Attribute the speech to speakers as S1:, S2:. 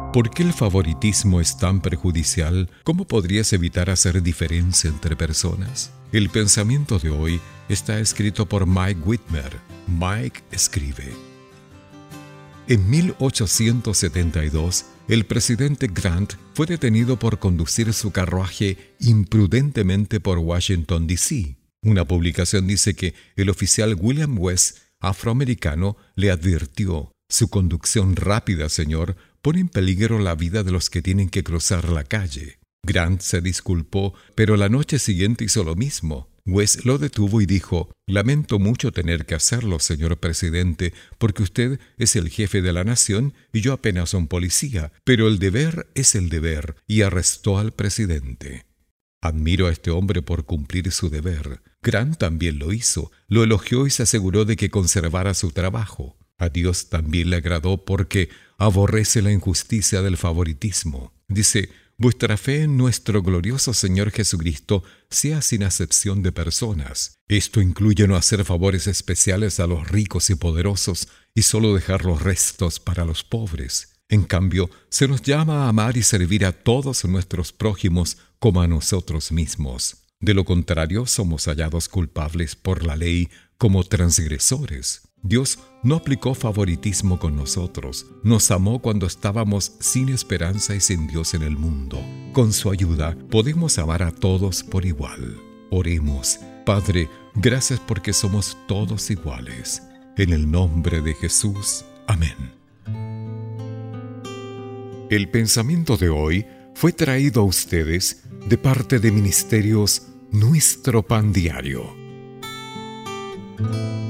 S1: ¿Por qué el favoritismo es tan perjudicial? ¿Cómo podrías evitar hacer diferencia entre personas? El pensamiento de hoy está escrito por Mike Whitmer. Mike escribe: en 1872, el presidente Grant fue detenido por conducir su carruaje imprudentemente por Washington, D.C. Una publicación dice que el oficial William West, afroamericano, le advirtió: su conducción rápida, señor, pone en peligro la vida de los que tienen que cruzar la calle. Grant se disculpó, pero la noche siguiente hizo lo mismo. West lo detuvo y dijo: lamento mucho tener que hacerlo, señor presidente, porque usted es el jefe de la nación y yo apenas un policía, pero el deber es el deber, y arrestó al presidente. Admiro a este hombre por cumplir su deber. Grant también lo hizo, lo elogió y se aseguró de que conservara su trabajo. A Dios también le agradó porque aborrece la injusticia del favoritismo. Dice: vuestra fe en nuestro glorioso Señor Jesucristo sea sin acepción de personas. Esto incluye no hacer favores especiales a los ricos y poderosos y solo dejar los restos para los pobres. En cambio, se nos llama a amar y servir a todos nuestros prójimos como a nosotros mismos. De lo contrario, somos hallados culpables por la ley como transgresores. Dios no aplicó favoritismo con nosotros. Nos amó cuando estábamos sin esperanza y sin Dios en el mundo. Con su ayuda podemos amar a todos por igual. Oremos. Padre, gracias porque somos todos iguales. En el nombre de Jesús. Amén. El pensamiento de hoy fue traído a ustedes de parte de Ministerios Nuestro Pan Diario.